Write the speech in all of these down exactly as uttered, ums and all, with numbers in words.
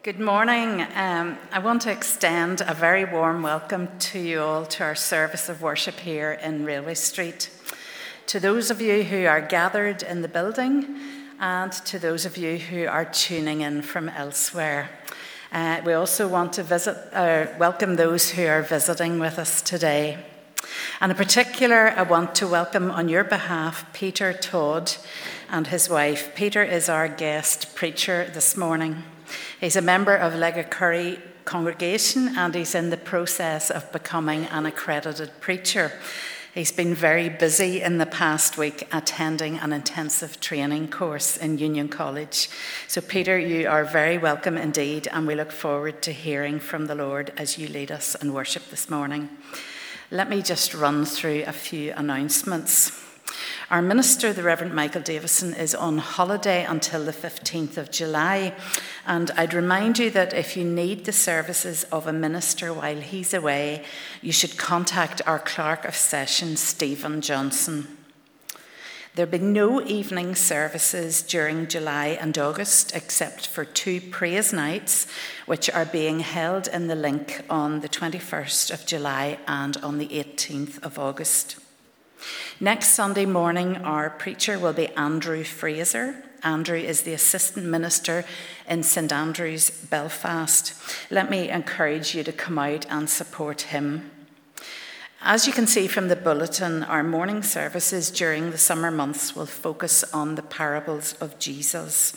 Good morning. Um, I want to extend a very warm welcome to you all to our service of worship here in Railway Street. To those of you who are gathered in the building and to those of you who are tuning in from elsewhere. Uh, we also want to visit, uh, welcome those who are visiting with us today. And in particular, I want to welcome on your behalf Peter Todd and his wife. Peter is our guest preacher this morning. He's a member of Legacurry congregation and he's in the process of becoming an accredited preacher. He's been very busy in the past week attending an intensive training course in Union College. So Peter, you are very welcome indeed, and we look forward to hearing from the Lord as you lead us in worship this morning. Let me just run through a few announcements. Our minister, the Reverend Michael Davison, is on holiday until the fifteenth of July, and I'd remind you that if you need the services of a minister while he's away, you should contact our Clerk of Session, Stephen Johnson. There'll be no evening services during July and August except for two praise nights, which are being held in the Link on the twenty-first of July and on the eighteenth of August. Next Sunday morning, our preacher will be Andrew Fraser. Andrew is the assistant minister in St Andrews, Belfast. Let me encourage you to come out and support him. As you can see from the bulletin, our morning services during the summer months will focus on the parables of Jesus.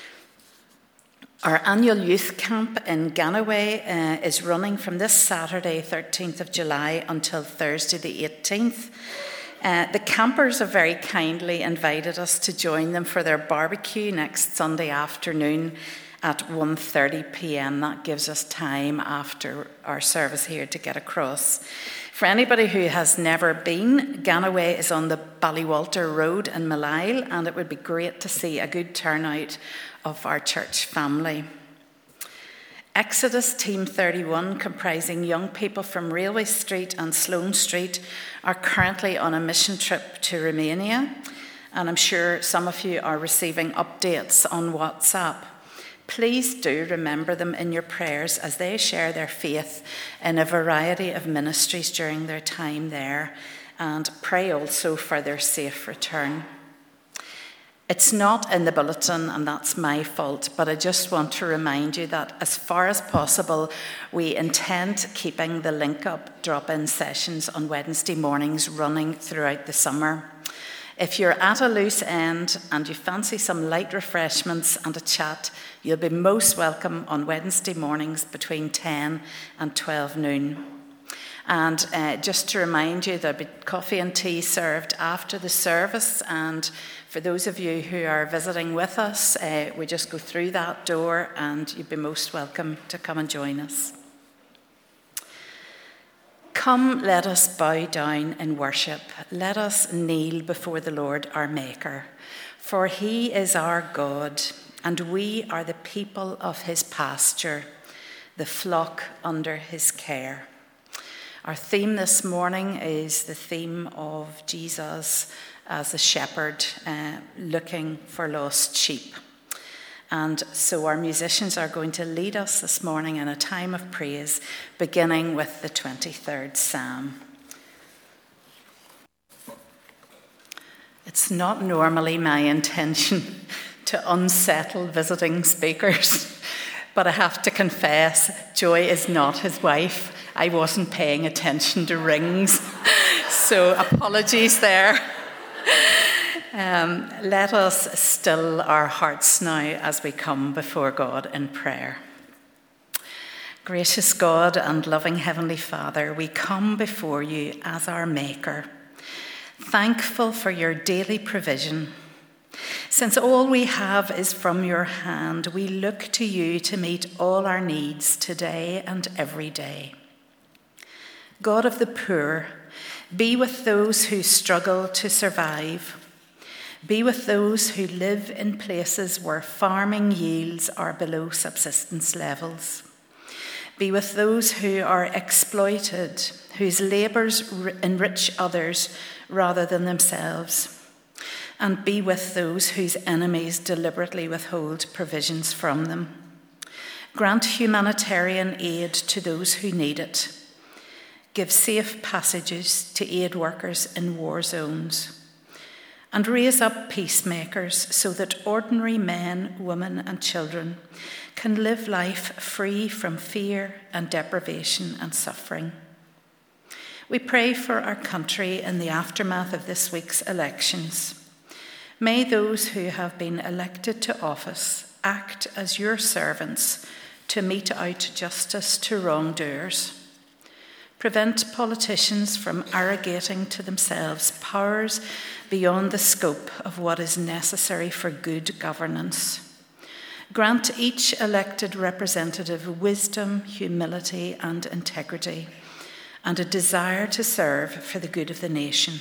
Our annual youth camp in Ganaway uh, is running from this Saturday, thirteenth of July, until Thursday the eighteenth. Uh, the campers have very kindly invited us to join them for their barbecue next Sunday afternoon at one thirty p.m. That gives us time after our service here to get across. For anybody who has never been, Ganaway is on the Ballywalter Road in Malile, and it would be great to see a good turnout of our church family. Exodus Team thirty-one, comprising young people from Railway Street and Sloane Street, are currently on a mission trip to Romania, and I'm sure some of you are receiving updates on WhatsApp. Please do remember them in your prayers as they share their faith in a variety of ministries during their time there, and pray also for their safe return. It's not in the bulletin, and that's my fault, but I just want to remind you that as far as possible, we intend keeping the link-up drop-in sessions on Wednesday mornings running throughout the summer. If you're at a loose end and you fancy some light refreshments and a chat, you'll be most welcome on Wednesday mornings between ten and twelve noon. And uh, just to remind you, there'll be coffee and tea served after the service, and for those of you who are visiting with us, uh, we just go through that door and you'd be most welcome to come and join us. Come, let us bow down in worship. Let us kneel before the Lord our Maker, for he is our God, and we are the people of his pasture, the flock under his care. Our theme this morning is the theme of Jesus as a shepherd uh, looking for lost sheep. And so our musicians are going to lead us this morning in a time of praise, beginning with the twenty-third Psalm. It's not normally my intention to unsettle visiting speakers, but I have to confess, Joy is not his wife. I wasn't paying attention to rings, so apologies there. Um, let us still our hearts now as we come before God in prayer. Gracious God and loving Heavenly Father, we come before you as our Maker, thankful for your daily provision. Since all we have is from your hand, we look to you to meet all our needs today and every day. God of the poor, be with those who struggle to survive. Be with those who live in places where farming yields are below subsistence levels. Be with those who are exploited, whose labours enrich others rather than themselves. And be with those whose enemies deliberately withhold provisions from them. Grant humanitarian aid to those who need it. Give safe passages to aid workers in war zones. And raise up peacemakers so that ordinary men, women, and children can live life free from fear and deprivation and suffering. We pray for our country in the aftermath of this week's elections. May those who have been elected to office act as your servants to mete out justice to wrongdoers. Prevent politicians from arrogating to themselves powers beyond the scope of what is necessary for good governance. Grant each elected representative wisdom, humility, and integrity, and a desire to serve for the good of the nation.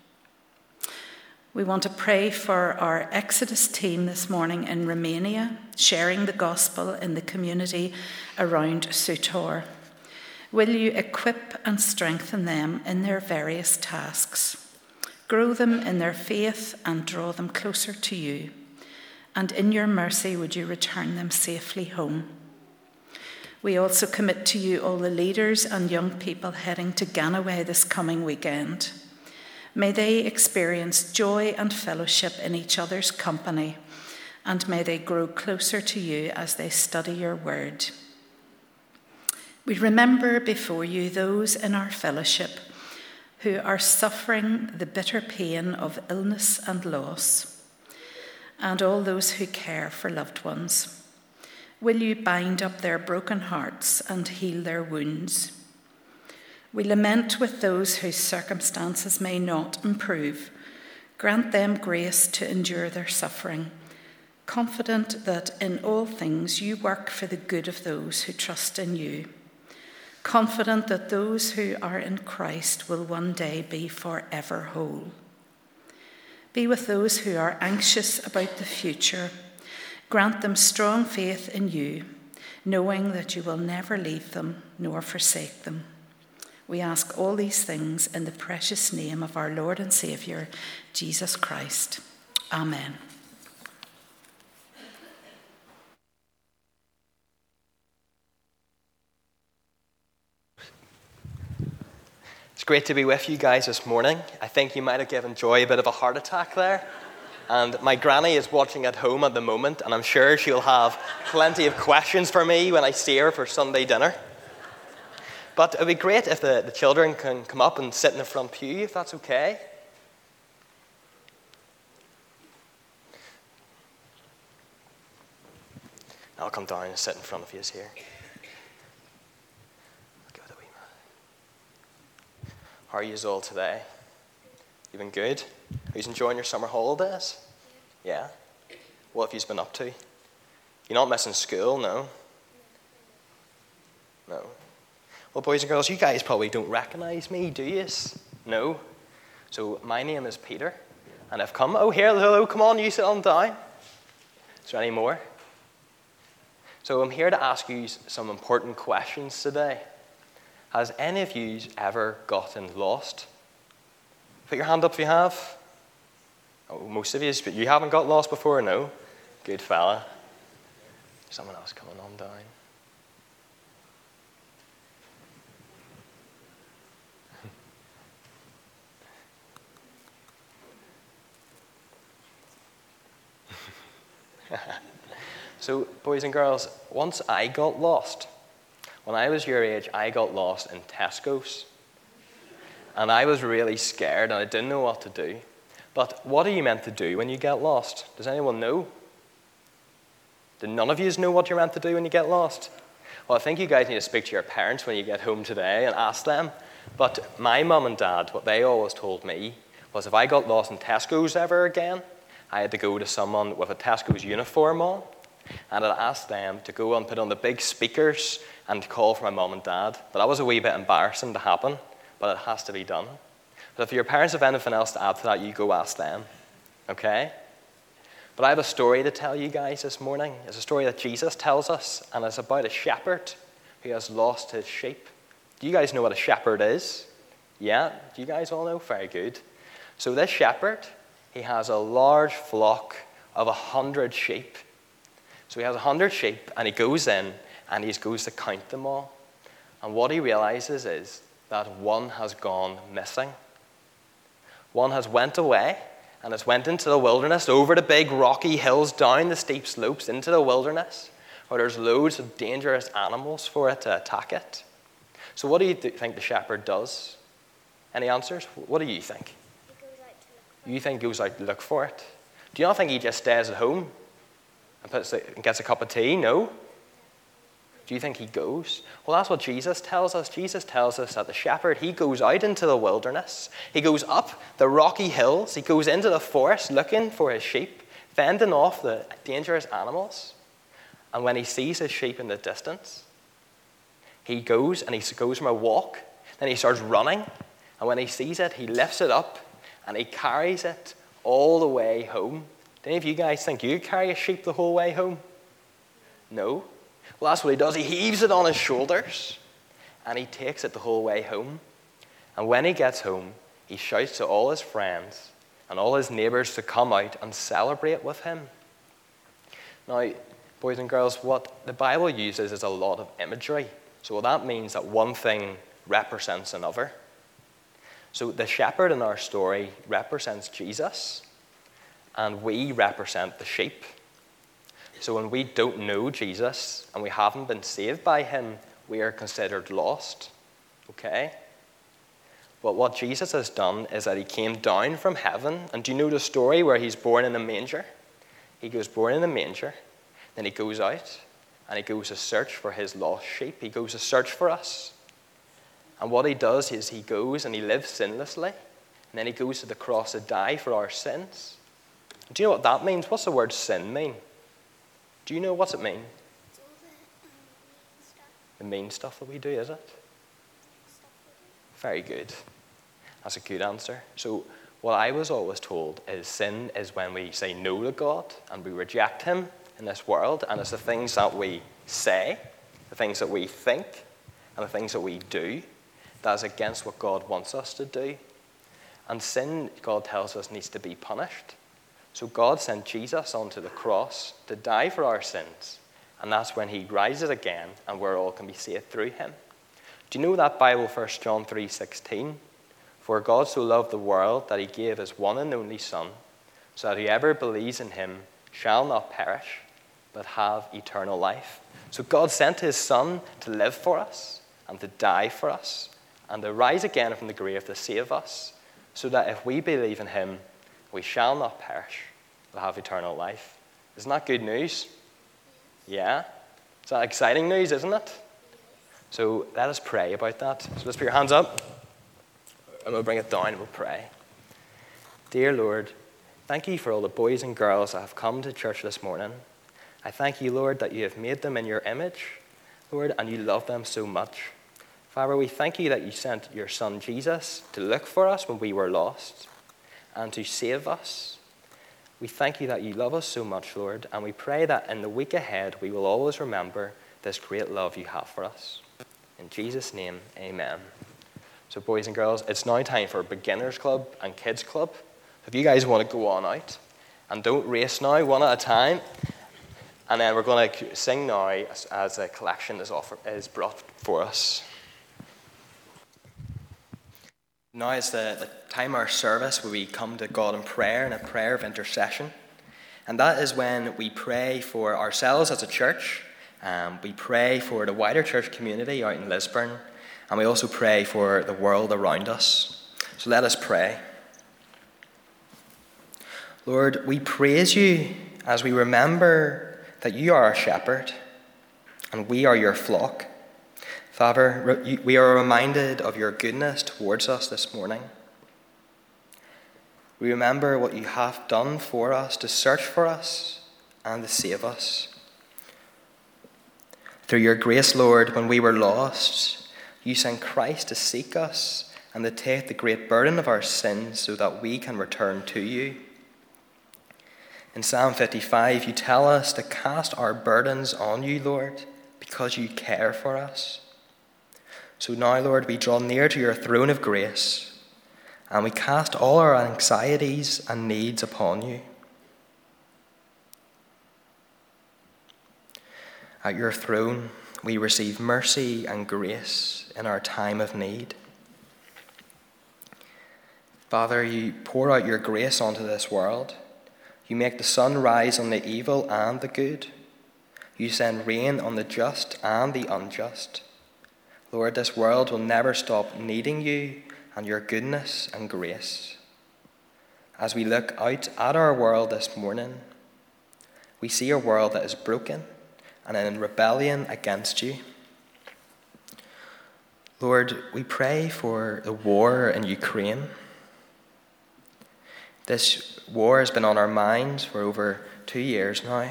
We want to pray for our Exodus team this morning in Romania, sharing the gospel in the community around Sutor. Will you equip and strengthen them in their various tasks? Grow them in their faith and draw them closer to you. And in your mercy, would you return them safely home? We also commit to you all the leaders and young people heading to Ganaway this coming weekend. May they experience joy and fellowship in each other's company, and may they grow closer to you as they study your word. We remember before you those in our fellowship who are suffering the bitter pain of illness and loss, and all those who care for loved ones. Will you bind up their broken hearts and heal their wounds? We lament with those whose circumstances may not improve. Grant them grace to endure their suffering, confident that in all things you work for the good of those who trust in you. Confident that those who are in Christ will one day be forever whole. Be with those who are anxious about the future. Grant them strong faith in you, knowing that you will never leave them nor forsake them. We ask all these things in the precious name of our Lord and Saviour, Jesus Christ. Amen. It's great to be with you guys this morning. I think you might have given Joy a bit of a heart attack there. And my granny is watching at home at the moment, and I'm sure she'll have plenty of questions for me when I see her for Sunday dinner. But it would be great if the, the children can come up and sit in the front pew, if that's okay. I'll come down and sit in front of you here. How are you all today? You been good? Are you enjoying your summer holidays? Yeah? What have you been up to? You're not missing school, no? No. Well, boys and girls, you guys probably don't recognize me, do you? No? So my name is Peter, and I've come... Oh, here, hello, come on, you sit on down. Is there any more? So I'm here to ask you some important questions today. Has any of you ever gotten lost? Put your hand up if you have. Oh, most of you, but you haven't got lost before, no? Good fella. Someone else coming on down. So, boys and girls, once I got lost. When I was your age, I got lost in Tesco's. And I was really scared, and I didn't know what to do. But what are you meant to do when you get lost? Does anyone know? Do none of you know what you're meant to do when you get lost? Well, I think you guys need to speak to your parents when you get home today and ask them. But my mum and dad, what they always told me was if I got lost in Tesco's ever again, I had to go to someone with a Tesco's uniform on, and I'd ask them to go and put on the big speakers and call for my mum and dad. But that was a wee bit embarrassing to happen, but it has to be done. But if your parents have anything else to add to that, you go ask them, okay? But I have a story to tell you guys this morning. It's a story that Jesus tells us, and it's about a shepherd who has lost his sheep. Do you guys know what a shepherd is? Yeah? Do you guys all know? Very good. So this shepherd, he has a large flock of a hundred sheep. So he has a hundred sheep, and he goes in, and he goes to count them all. And what he realizes is that one has gone missing. One has went away and has went into the wilderness, over the big rocky hills, down the steep slopes into the wilderness, where there's loads of dangerous animals for it to attack it. So what do you th- think the shepherd does? Any answers? What do you think? He goes out to look for You think he goes out to look for it? Do you not think he just stays at home and, puts a, and gets a cup of tea? No? Do you think he goes? Well, that's what Jesus tells us. Jesus tells us that the shepherd, he goes out into the wilderness. He goes up the rocky hills. He goes into the forest looking for his sheep, fending off the dangerous animals. And when he sees his sheep in the distance, he goes and he goes from a walk. Then he starts running. And when he sees it, he lifts it up and he carries it all the way home. Do any of you guys think you carry a sheep the whole way home? No. Well, that's what he does. He heaves it on his shoulders and he takes it the whole way home. And when he gets home, he shouts to all his friends and all his neighbors to come out and celebrate with him. Now, boys and girls, what the Bible uses is a lot of imagery. So that means that one thing represents another. So the shepherd in our story represents Jesus, and we represent the sheep. So when we don't know Jesus and we haven't been saved by him, we are considered lost. Okay? But what Jesus has done is that he came down from heaven. And do you know the story where he's born in a manger? He goes born in a manger. Then he goes out and he goes to search for his lost sheep. He goes to search for us. And what he does is he goes and he lives sinlessly. And then he goes to the cross to die for our sins. Do you know what that means? What's the word sin mean? Do you know what's it mean? It's all the um, mean stuff. The mean stuff that we do, is it? Stuff we Very good. That's a good answer. So what I was always told is sin is when we say no to God and we reject him in this world, and it's the things that we say, the things that we think, and the things that we do that is against what God wants us to do. And sin, God tells us, needs to be punished. So God sent Jesus onto the cross to die for our sins, and that's when he rises again and we all can be saved through him. Do you know that Bible, First John three sixteen? For God so loved the world that he gave his one and only Son, so that whoever believes in him shall not perish, but have eternal life. So God sent his Son to live for us and to die for us and to rise again from the grave to save us, so that if we believe in him, we shall not perish, but have eternal life. Isn't that good news? Yeah? Is that exciting news, isn't it? So let us pray about that. So let's put your hands up. And we'll bring it down and we'll pray. Dear Lord, thank you for all the boys and girls that have come to church this morning. I thank you, Lord, that you have made them in your image, Lord, and you love them so much. Father, we thank you that you sent your Son Jesus to look for us when we were lost and to save us. We thank you that you love us so much, Lord, and we pray that in the week ahead we will always remember this great love you have for us. In Jesus' name, amen. So boys and girls, it's now time for Beginners Club and Kids Club. If you guys want to go on out, and don't race now, one at a time, and then we're going to sing now as, as a collection is, offer, is brought for us. Now is the, the time of our service where we come to God in prayer, in a prayer of intercession. And that is when we pray for ourselves as a church. Um, we pray for the wider church community out in Lisburn. And we also pray for the world around us. So let us pray. Lord, we praise you as we remember that you are our shepherd and we are your flock. Father, we are reminded of your goodness towards us this morning. We remember what you have done for us to search for us and to save us. Through your grace, Lord, when we were lost, you sent Christ to seek us and to take the great burden of our sins so that we can return to you. In Psalm fifty-five, you tell us to cast our burdens on you, Lord, because you care for us. So now, Lord, we draw near to your throne of grace and we cast all our anxieties and needs upon you. At your throne, we receive mercy and grace in our time of need. Father, you pour out your grace onto this world. You make the sun rise on the evil and the good. You send rain on the just and the unjust. Lord, this world will never stop needing you and your goodness and grace. As we look out at our world this morning, we see a world that is broken and in rebellion against you. Lord, we pray for the war in Ukraine. This war has been on our minds for over two years now.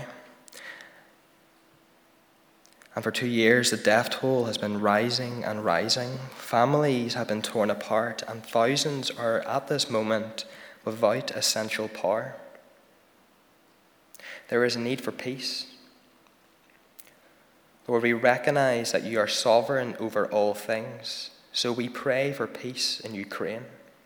And for two years, the death toll has been rising and rising. Families have been torn apart, and thousands are at this moment without essential power. There is a need for peace. Lord, we recognize that you are sovereign over all things, so we pray for peace in Ukraine.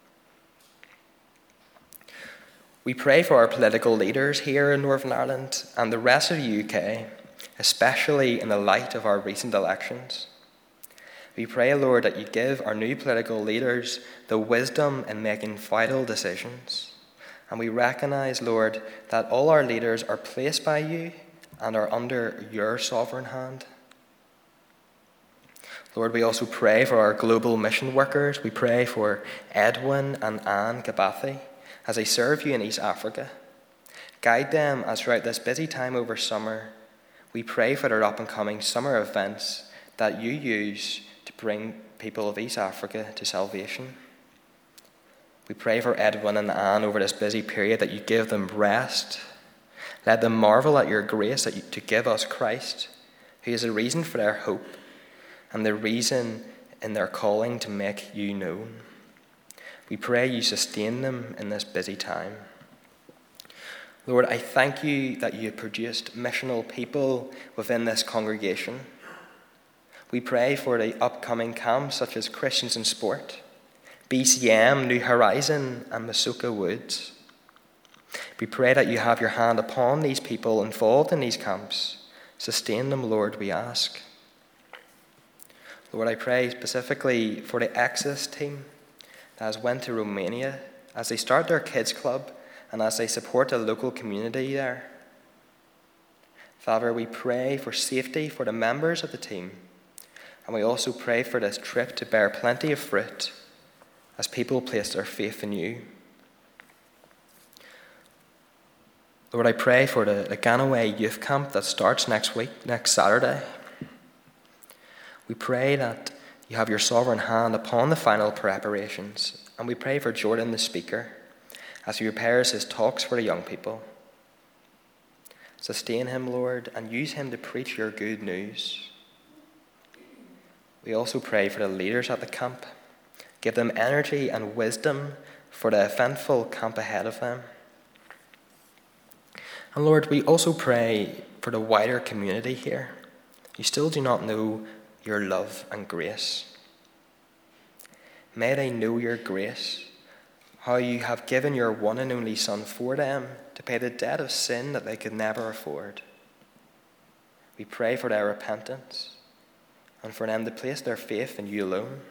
We pray for our political leaders here in Northern Ireland and the rest of the U K, especially in the light of our recent elections. We pray, Lord, that you give our new political leaders the wisdom in making vital decisions. And we recognize, Lord, that all our leaders are placed by you and are under your sovereign hand. Lord, we also pray for our global mission workers. We pray for Edwin and Anne Gabathi as they serve you in East Africa. Guide them as throughout this busy time over summer, we pray for their up-and-coming summer events that you use to bring people of East Africa to salvation. We pray for Edwin and Anne over this busy period that you give them rest. Let them marvel at your grace that you, to give us Christ, who is the reason for their hope and the reason in their calling to make you known. We pray you sustain them in this busy time. Lord, I thank you that you have produced missional people within this congregation. We pray for the upcoming camps such as Christians in Sport, B C M, New Horizon, and Masuka Woods. We pray that you have your hand upon these people involved in these camps. Sustain them, Lord, we ask. Lord, I pray specifically for the Exodus team that has went to Romania as they start their kids club and as they support the local community there. Father, we pray for safety for the members of the team, and we also pray for this trip to bear plenty of fruit as people place their faith in you. Lord, I pray for the, the Ganaway Youth Camp that starts next week, next Saturday. We pray that you have your sovereign hand upon the final preparations, and we pray for Jordan, the speaker, as he prepares his talks for the young people. Sustain him, Lord, and use him to preach your good news. We also pray for the leaders at the camp. Give them energy and wisdom for the eventful camp ahead of them. And Lord, we also pray for the wider community here. You still do not know your love and grace. May they know your grace, how you have given your one and only Son for them to pay the debt of sin that they could never afford. We pray for their repentance and for them to place their faith in you alone.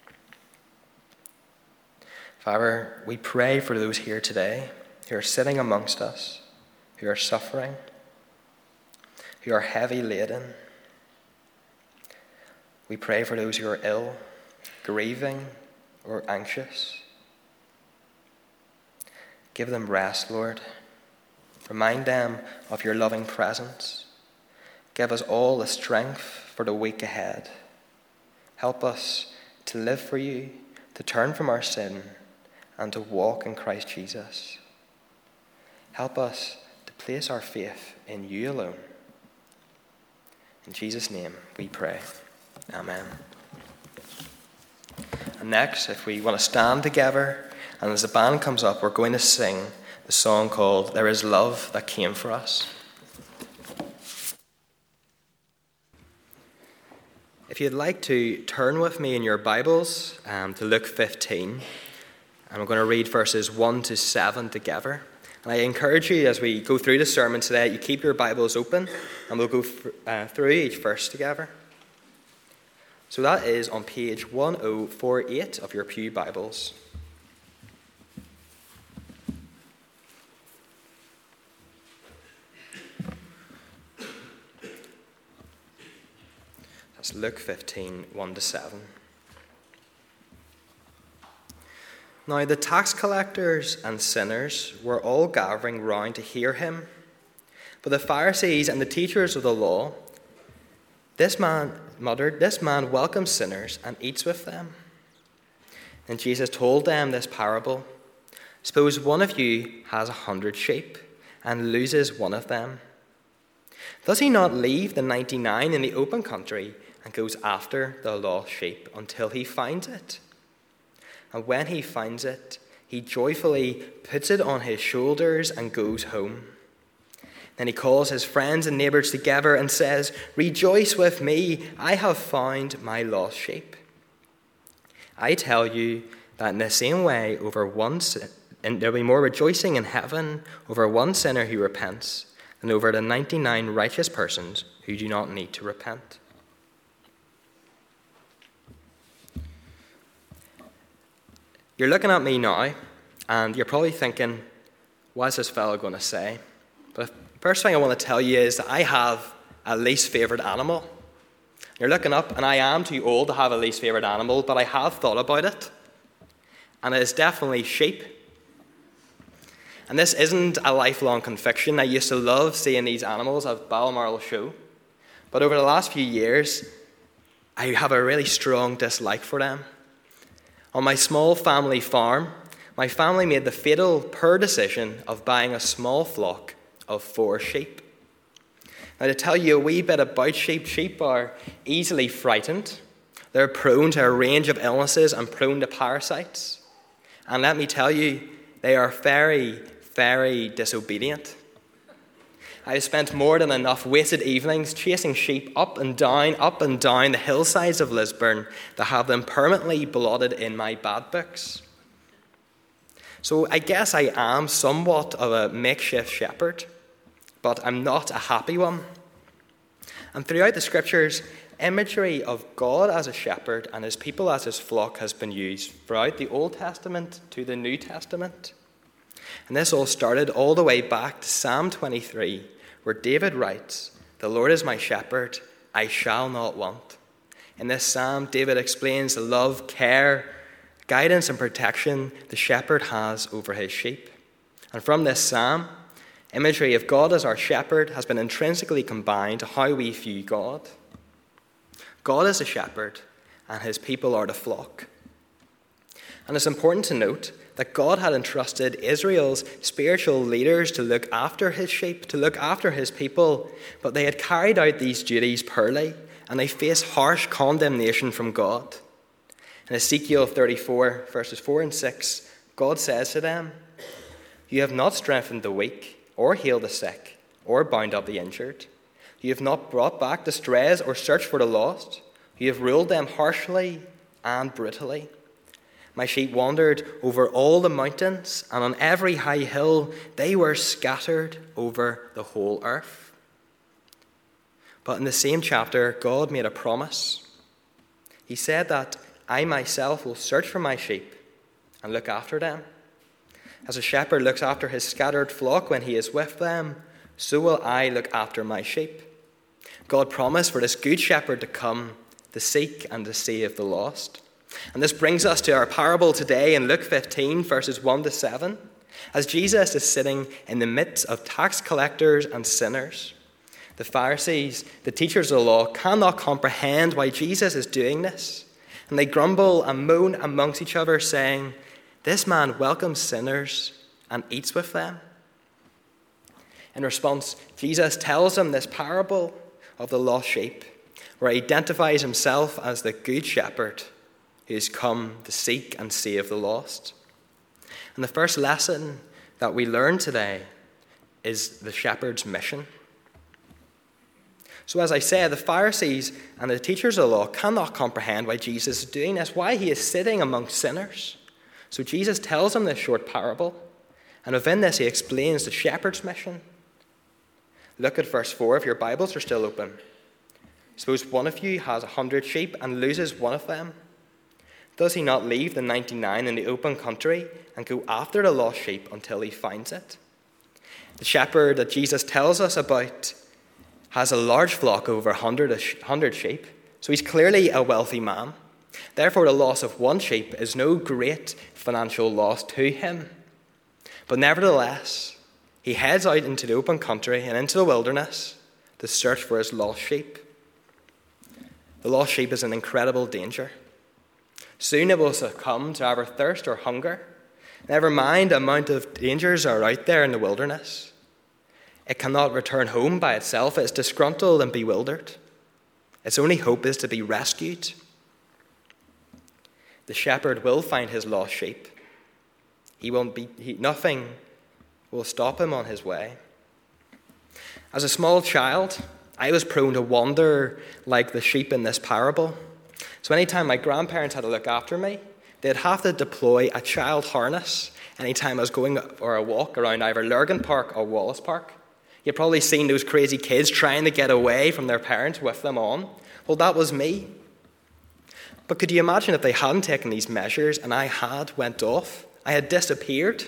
Father, we pray for those here today who are sitting amongst us, who are suffering, who are heavy laden. We pray for those who are ill, grieving, or anxious. Give them rest, Lord. Remind them of your loving presence. Give us all the strength for the week ahead. Help us to live for you, to turn from our sin, and to walk in Christ Jesus. Help us to place our faith in you alone. In Jesus' name we pray. Amen. And next, if we want to stand together, and as the band comes up, we're going to sing the song called There Is Love That Came For Us. If you'd like to turn with me in your Bibles um, to Luke fifteen, and we're going to read verses one to seven together. And I encourage you, as we go through the sermon today, you keep your Bibles open, and we'll go uh, through each verse together. So that is on page one oh four eight of your Pew Bibles. That's Luke fifteen, one to seven. Now the tax collectors and sinners were all gathering round to hear him. But the Pharisees and the teachers of the law, this man muttered, "This man welcomes sinners and eats with them." And Jesus told them this parable. "Suppose one of you has a hundred sheep and loses one of them. Does he not leave the ninety-nine in the open country and goes after the lost sheep until he finds it? And when he finds it, he joyfully puts it on his shoulders and goes home. Then he calls his friends and neighbors together and says, 'Rejoice with me, I have found my lost sheep.' I tell you that in the same way, over one sin- and there'll be more rejoicing in heaven over one sinner who repents than over the ninety-nine righteous persons who do not need to repent." You're looking at me now, and you're probably thinking, what is this fellow going to say? But the first thing I want to tell you is that I have a least favourite animal. You're looking up, and I am too old to have a least favourite animal, but I have thought about it. And it is definitely sheep. And this isn't a lifelong conviction. I used to love seeing these animals at Balmoral Show. But over the last few years, I have a really strong dislike for them. On my small family farm, my family made the fatal, poor decision of buying a small flock of four sheep. Now, to tell you a wee bit about sheep, sheep are easily frightened. They're prone to a range of illnesses and prone to parasites. And let me tell you, they are very, very disobedient. I have spent more than enough wasted evenings chasing sheep up and down, up and down the hillsides of Lisburn to have them permanently blotted in my bad books. So I guess I am somewhat of a makeshift shepherd, but I'm not a happy one. And throughout the scriptures, imagery of God as a shepherd and his people as his flock has been used throughout the Old Testament to the New Testament. And this all started all the way back to Psalm twenty-three, where David writes, "The Lord is my shepherd, I shall not want." In this psalm, David explains the love, care, guidance and protection the shepherd has over his sheep. And from this psalm, imagery of God as our shepherd has been intrinsically combined to how we view God. God is the shepherd, and his people are the flock. And it's important to note that God had entrusted Israel's spiritual leaders to look after his sheep, to look after his people, but they had carried out these duties poorly, and they faced harsh condemnation from God. In Ezekiel thirty-four, verses four and six, God says to them, "You have not strengthened the weak, or healed the sick, or bound up the injured. You have not brought back the strays or searched for the lost. You have ruled them harshly and brutally. My sheep wandered over all the mountains, and on every high hill they were scattered over the whole earth." But in the same chapter, God made a promise. He said that I myself will search for my sheep and look after them. As a shepherd looks after his scattered flock when he is with them, so will I look after my sheep. God promised for this good shepherd to come to seek and to save the lost. And this brings us to our parable today in Luke fifteen, verses one to seven, as Jesus is sitting in the midst of tax collectors and sinners. The Pharisees, the teachers of the law, cannot comprehend why Jesus is doing this. And they grumble and moan amongst each other, saying, "This man welcomes sinners and eats with them." In response, Jesus tells them this parable of the lost sheep, where he identifies himself as the good shepherd who has come to seek and save the lost. And the first lesson that we learn today is the shepherd's mission. So as I said, the Pharisees and the teachers of the law cannot comprehend why Jesus is doing this, why he is sitting among sinners. So Jesus tells them this short parable, and within this he explains the shepherd's mission. Look at verse four if your Bibles are still open. Suppose one of you has a hundred sheep and loses one of them. Does he not leave the ninety-nine in the open country and go after the lost sheep until he finds it? The shepherd that Jesus tells us about has a large flock, over a hundred, hundred sheep, so he's clearly a wealthy man. Therefore, the loss of one sheep is no great financial loss to him. But nevertheless, he heads out into the open country and into the wilderness to search for his lost sheep. The lost sheep is in incredible danger. Soon it will succumb to either thirst or hunger. Never mind the amount of dangers are out there in the wilderness. It cannot return home by itself. It's disgruntled and bewildered. Its only hope is to be rescued. The shepherd will find his lost sheep. He won't be, he, nothing will stop him on his way. As a small child, I was prone to wander like the sheep in this parable. So anytime my grandparents had to look after me, they'd have to deploy a child harness anytime I was going for a walk around either Lurgan Park or Wallace Park. You've probably seen those crazy kids trying to get away from their parents with them on. Well, that was me. But could you imagine if they hadn't taken these measures and I had went off? I had disappeared.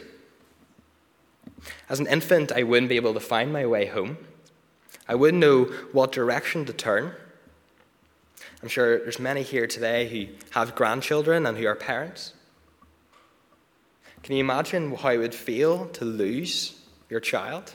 As an infant, I wouldn't be able to find my way home. I wouldn't know what direction to turn. I'm sure there's many here today who have grandchildren and who are parents. Can you imagine how it would feel to lose your child?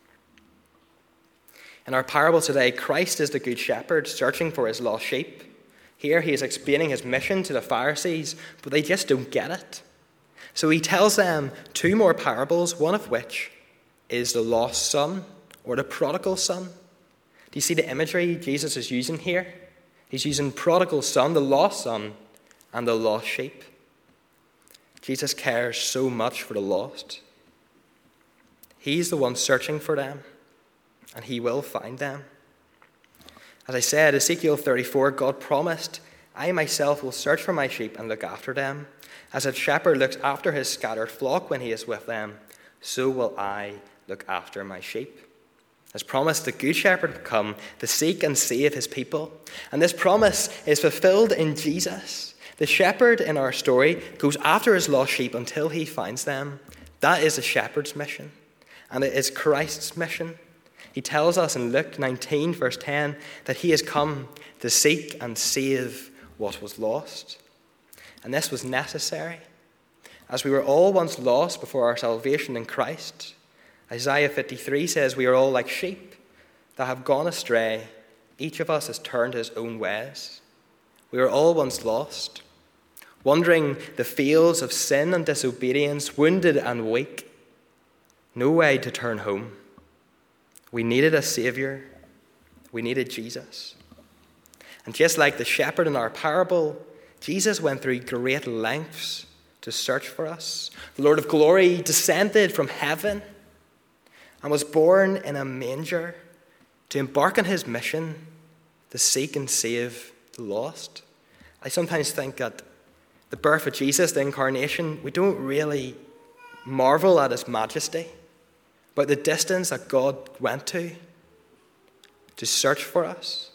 In our parable today, Christ is the good shepherd searching for his lost sheep. Here he is explaining his mission to the Pharisees, but they just don't get it. So he tells them two more parables, one of which is the lost son or the prodigal son. Do you see the imagery Jesus is using here? He's using prodigal son, the lost son, and the lost sheep. Jesus cares so much for the lost. He's the one searching for them, and he will find them. As I said, Ezekiel thirty-four, God promised, I myself will search for my sheep and look after them. As a shepherd looks after his scattered flock when he is with them, so will I look after my sheep. As promised, the good shepherd will come to seek and save his people. And this promise is fulfilled in Jesus. The shepherd in our story goes after his lost sheep until he finds them. That is a shepherd's mission. And it is Christ's mission. He tells us in Luke nineteen, verse ten, that he has come to seek and save what was lost. And this was necessary. As we were all once lost before our salvation in Christ, Isaiah fifty-three says we are all like sheep that have gone astray. Each of us has turned his own ways. We were all once lost, wandering the fields of sin and disobedience, wounded and weak. No way to turn home. We needed a Savior. We needed Jesus. And just like the shepherd in our parable, Jesus went through great lengths to search for us. The Lord of glory descended from heaven and was born in a manger to embark on his mission to seek and save the lost. I sometimes think that the birth of Jesus, the incarnation, we don't really marvel at his majesty, but the distance that God went to to search for us.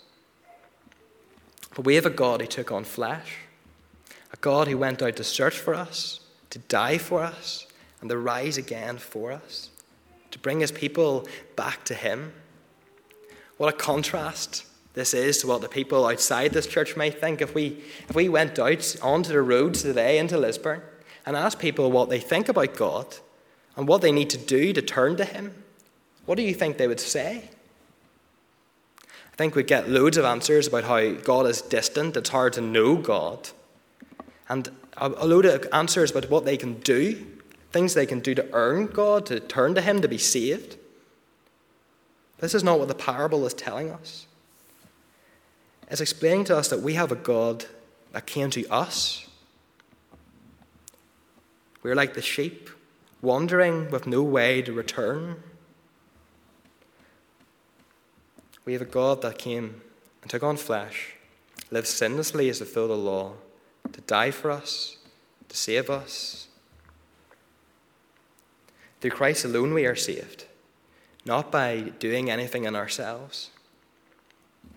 But we have a God who took on flesh, a God who went out to search for us, to die for us, and to rise again for us, to bring his people back to him. What a contrast this is to what the people outside this church might think. If we, if we went out onto the roads today into Lisburn and asked people what they think about God and what they need to do to turn to him, what do you think they would say? I think we'd get loads of answers about how God is distant, it's hard to know God, and a, a load of answers about what they can do, things they can do to earn God, to turn to him, to be saved. This is not what the parable is telling us. It's explaining to us that we have a God that came to us. We're like the sheep, wandering with no way to return. We have a God that came and took on flesh, lived sinlessly as to fulfill the law, to die for us, to save us. Through Christ alone we are saved, not by doing anything in ourselves.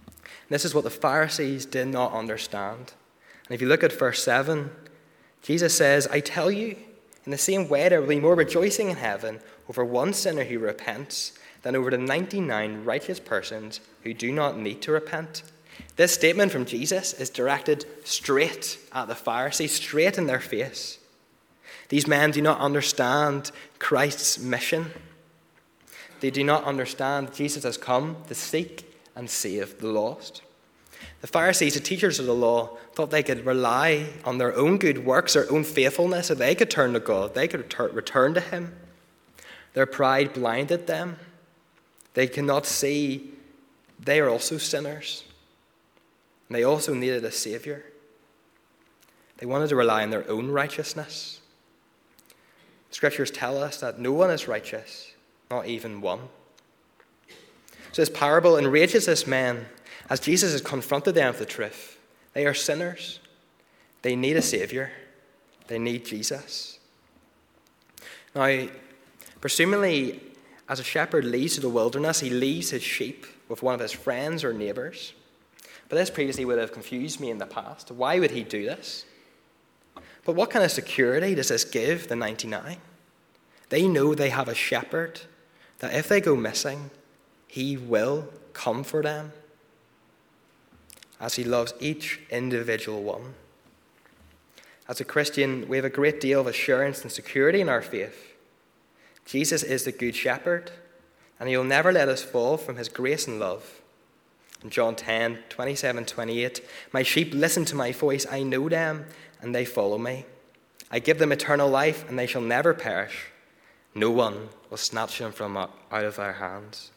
This is what the Pharisees did not understand. And if you look at verse seven, Jesus says, I tell you, in the same way there will be more rejoicing in heaven over one sinner who repents than over the ninety-nine righteous persons who do not need to repent. This statement from Jesus is directed straight at the Pharisees, straight in their face. These men do not understand Christ's mission. They do not understand that Jesus has come to seek and save the lost. The Pharisees, the teachers of the law, thought they could rely on their own good works, their own faithfulness, that they could turn to God, they could return to him. Their pride blinded them. They could not see they are also sinners. And they also needed a Savior. They wanted to rely on their own righteousness. Scriptures tell us that no one is righteous, not even one. So this parable enrages this man as Jesus has confronted them with the truth. They are sinners. They need a Savior. They need Jesus. Now, presumably, as a shepherd leads to the wilderness, he leaves his sheep with one of his friends or neighbours. But this previously would have confused me in the past. Why would he do this? But what kind of security does this give the ninety-nine? They know they have a shepherd, that if they go missing, he will come for them, as he loves each individual one. As a Christian, we have a great deal of assurance and security in our faith. Jesus is the good shepherd, and he will never let us fall from his grace and love. In John ten, twenty-seven, twenty-eight, my sheep listen to my voice, I know them, and they follow me. I give them eternal life, and they shall never perish. No one will snatch them from out of our hands.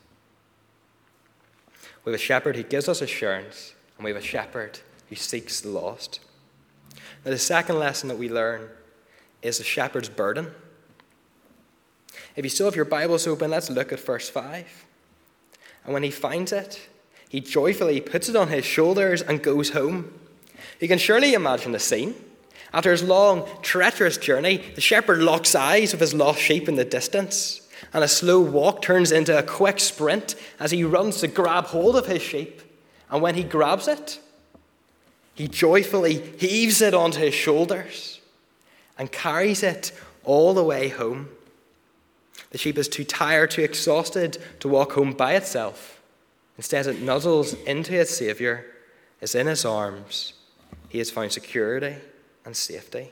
We have a shepherd who gives us assurance, and we have a shepherd who seeks the lost. Now, the second lesson that we learn is the shepherd's burden. If you still have your Bibles open, let's look at verse five. And when he finds it, he joyfully puts it on his shoulders and goes home. You can surely imagine the scene. After his long, treacherous journey, the shepherd locks eyes with his lost sheep in the distance, and a slow walk turns into a quick sprint as he runs to grab hold of his sheep. And when he grabs it, he joyfully heaves it onto his shoulders and carries it all the way home. The sheep is too tired, too exhausted to walk home by itself. Instead, it nuzzles into its Savior, is in his arms. He has found security and safety.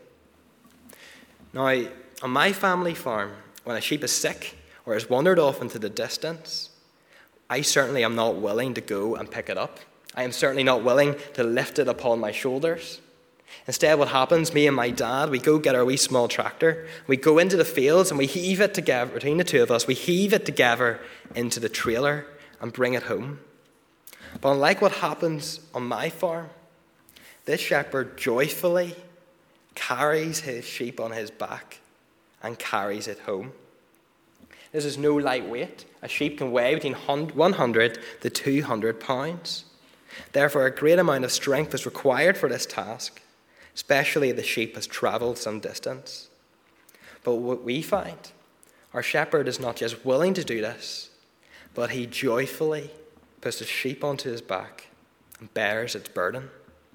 Now, on my family farm, when a sheep is sick or has wandered off into the distance, I certainly am not willing to go and pick it up. I am certainly not willing to lift it upon my shoulders. Instead, what happens, me and my dad, we go get our wee small tractor, we go into the fields and we heave it together, between the two of us, we heave it together into the trailer and bring it home. But unlike what happens on my farm, this shepherd joyfully carries his sheep on his back and carries it home. This is no light weight. A sheep can weigh between one hundred to two hundred pounds. Therefore, a great amount of strength is required for this task, especially if the sheep has travelled some distance. But what we find, our shepherd is not just willing to do this, but he joyfully puts the sheep onto his back and bears its burden.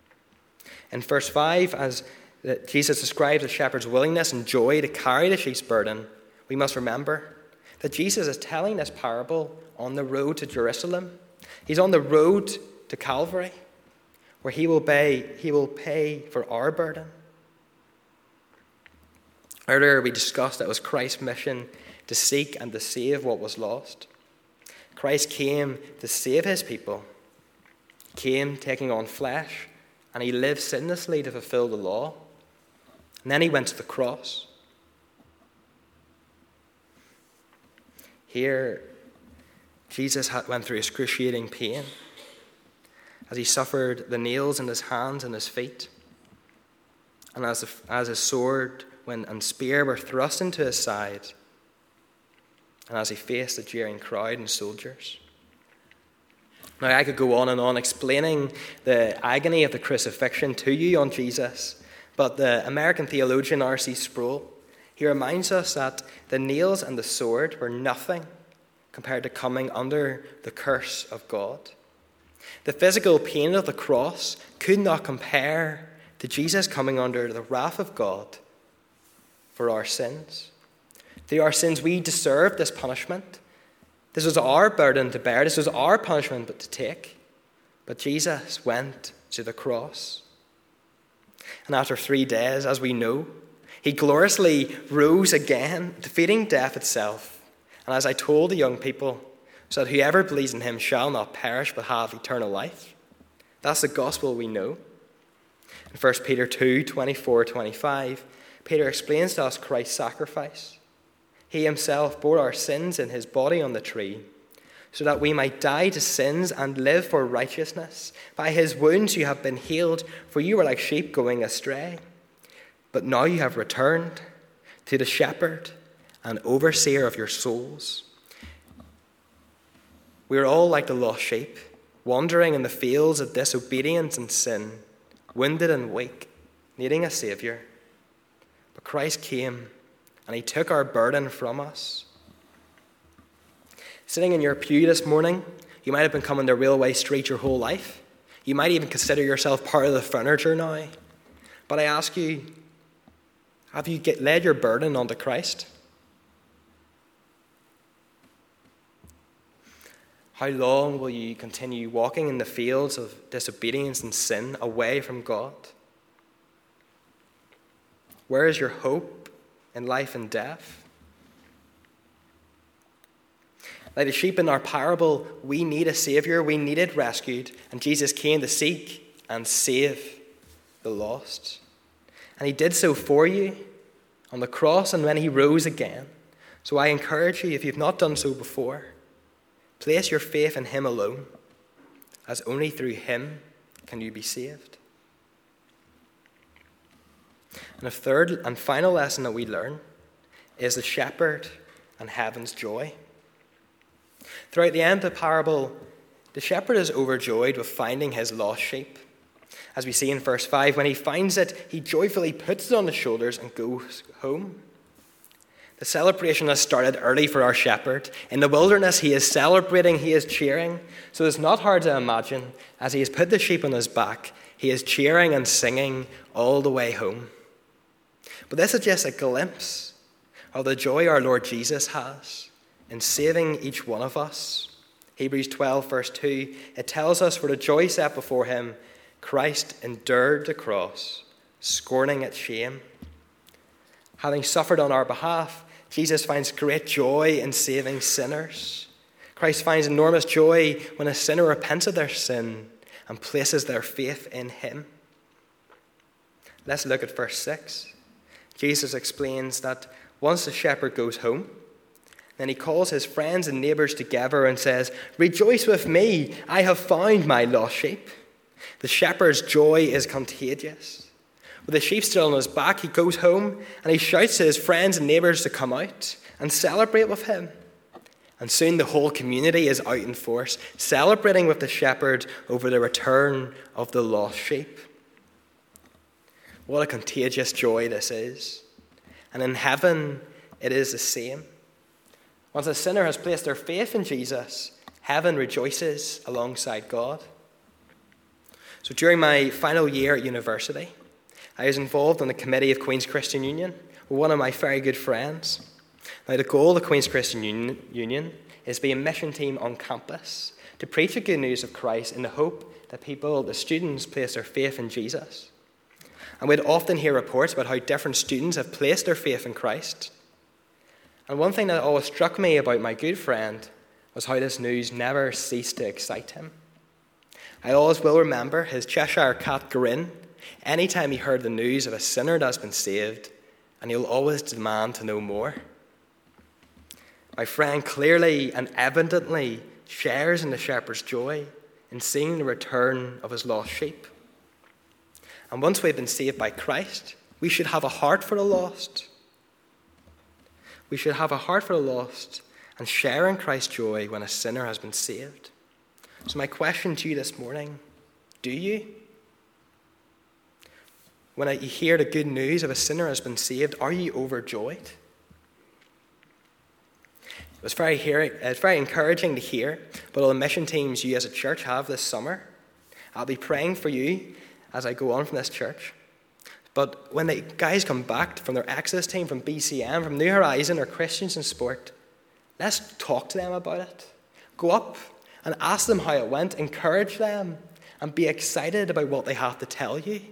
In verse five, as Jesus describes the shepherd's willingness and joy to carry the sheep's burden, we must remember that Jesus is telling this parable on the road to Jerusalem. He's on the road to Calvary, where he will pay, he will pay for our burden. Earlier we discussed that it was Christ's mission to seek and to save what was lost. Christ came to save his people, came taking on flesh, and he lived sinlessly to fulfill the law. And then he went to the cross. Here, Jesus went through excruciating pain as he suffered the nails in his hands and his feet, and as, the, as his sword and spear were thrust into his side, and as he faced the jeering crowd and soldiers. Now, I could go on and on explaining the agony of the crucifixion to you on Jesus, but the American theologian R C Sproul, he reminds us that the nails and the sword were nothing compared to coming under the curse of God. The physical pain of the cross could not compare to Jesus coming under the wrath of God for our sins. Through our sins, we deserved this punishment. This was our burden to bear. This was our punishment to take. But Jesus went to the cross. And after three days, as we know, he gloriously rose again, defeating death itself. And as I told the young people, so that whoever believes in him shall not perish but have eternal life. That's the gospel we know. In First Peter two, twenty-four, twenty-five, Peter explains to us Christ's sacrifice. He himself bore our sins in his body on the tree, so that we might die to sins and live for righteousness. By his wounds you have been healed, for you were like sheep going astray. But now you have returned to the shepherd and overseer of your souls. We are all like the lost sheep, wandering in the fields of disobedience and sin, wounded and weak, needing a Saviour. But Christ came, and he took our burden from us. Sitting in your pew this morning, you might have been coming to Railway Street your whole life. You might even consider yourself part of the furniture now. But I ask you, have you get, laid your burden onto Christ? How long will you continue walking in the fields of disobedience and sin away from God? Where is your hope in life and death? Like the sheep in our parable, we need a Saviour, we needed rescued, and Jesus came to seek and save the lost. And he did so for you on the cross and when he rose again. So I encourage you, if you've not done so before, place your faith in him alone, as only through him can you be saved. And a third and final lesson that we learn is the shepherd and heaven's joy. Throughout the end of the parable, the shepherd is overjoyed with finding his lost sheep. As we see in verse five, when he finds it, he joyfully puts it on his shoulders and goes home. The celebration has started early for our shepherd. In the wilderness, he is celebrating, he is cheering. So it's not hard to imagine, as he has put the sheep on his back, he is cheering and singing all the way home. But this is just a glimpse of the joy our Lord Jesus has in saving each one of us. Hebrews twelve, verse two, it tells us, for the joy set before him, Christ endured the cross, scorning its shame. Having suffered on our behalf, Jesus finds great joy in saving sinners. Christ finds enormous joy when a sinner repents of their sin and places their faith in him. Let's look at verse six. Jesus explains that once the shepherd goes home, then he calls his friends and neighbors together and says, rejoice with me, I have found my lost sheep. The shepherd's joy is contagious. With the sheep still on his back, he goes home and he shouts to his friends and neighbours to come out and celebrate with him. And soon the whole community is out in force, celebrating with the shepherd over the return of the lost sheep. What a contagious joy this is. And in heaven, it is the same. Once a sinner has placed their faith in Jesus, heaven rejoices alongside God. So during my final year at university, I was involved on the committee of Queen's Christian Union with one of my very good friends. Now, the goal of the Queen's Christian Union is to be a mission team on campus to preach the good news of Christ in the hope that people, the students, place their faith in Jesus. And we'd often hear reports about how different students have placed their faith in Christ. And one thing that always struck me about my good friend was how this news never ceased to excite him. I always will remember his Cheshire cat grin anytime he heard the news of a sinner that's been saved, and he'll always demand to know more. My friend clearly and evidently shares in the shepherd's joy in seeing the return of his lost sheep. And once we've been saved by Christ, we should have a heart for the lost. We should have a heart for the lost and share in Christ's joy when a sinner has been saved. So my question to you this morning, do you? When you hear the good news of a sinner has been saved, are you overjoyed? It was very, hearing, it's very encouraging to hear about all the mission teams you as a church have this summer. I'll be praying for you as I go on from this church. But when the guys come back from their Exodus team, from B C M, from New Horizon or Christians in Sport, let's talk to them about it. Go up and ask them how it went, encourage them, and be excited about what they have to tell you.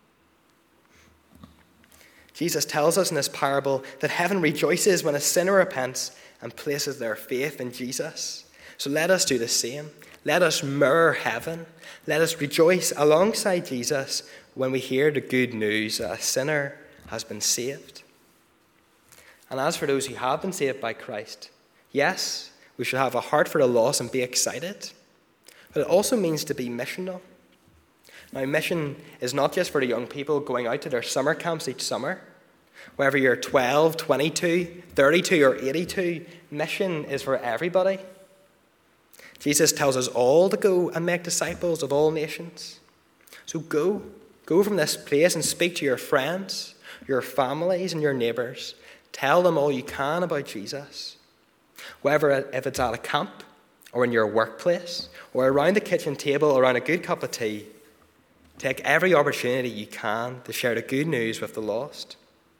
Jesus tells us in this parable that heaven rejoices when a sinner repents and places their faith in Jesus. So let us do the same. Let us mirror heaven. Let us rejoice alongside Jesus when we hear the good news that a sinner has been saved. And as for those who have been saved by Christ, yes, we should have a heart for the lost and be excited. But it also means to be missional. Now, mission is not just for the young people going out to their summer camps each summer. Whether you're twelve, twenty-two, thirty-two, or eighty-two, mission is for everybody. Jesus tells us all to go and make disciples of all nations. So go. Go from this place and speak to your friends, your families, and your neighbours. Tell them all you can about Jesus. Whether if it's at a camp, or in your workplace, or around the kitchen table, around a good cup of tea, take every opportunity you can to share the good news with the lost.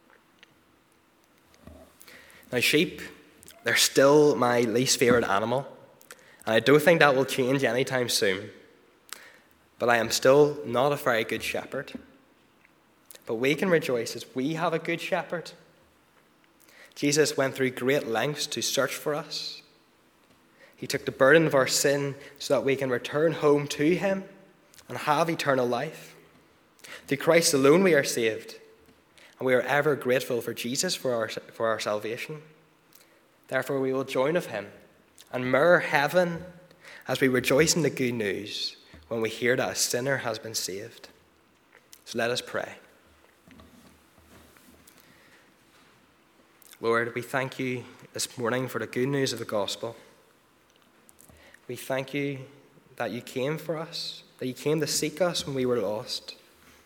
Now, sheep, they're still my least favourite animal, and I don't think that will change anytime soon. But I am still not a very good shepherd. But we can rejoice as we have a good shepherd. Jesus went through great lengths to search for us. He took the burden of our sin so that we can return home to him and have eternal life. Through Christ alone we are saved, and we are ever grateful for Jesus for our, for our salvation. Therefore we will join with him and mirror heaven as we rejoice in the good news when we hear that a sinner has been saved. So let us pray. Lord, we thank you this morning for the good news of the gospel. We thank you that you came for us, that you came to seek us when we were lost.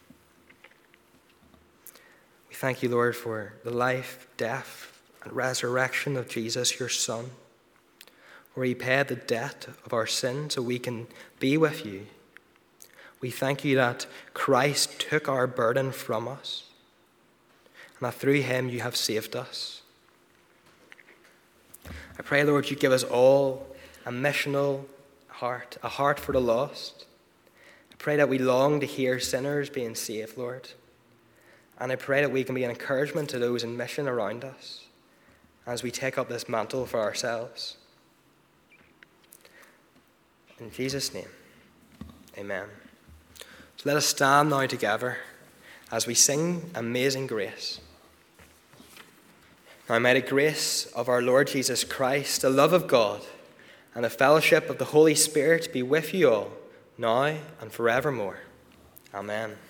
We thank you, Lord, for the life, death, and resurrection of Jesus, your Son, where he paid the debt of our sin so we can be with you. We thank you that Christ took our burden from us, and that through him you have saved us. I pray, Lord, you give us all a missional heart, a heart for the lost. I pray that we long to hear sinners being saved, Lord. And I pray that we can be an encouragement to those in mission around us as we take up this mantle for ourselves. In Jesus' name, amen. So let us stand now together as we sing Amazing Grace. Now may the grace of our Lord Jesus Christ, the love of God, and the fellowship of the Holy Spirit be with you all, now and forevermore. Amen.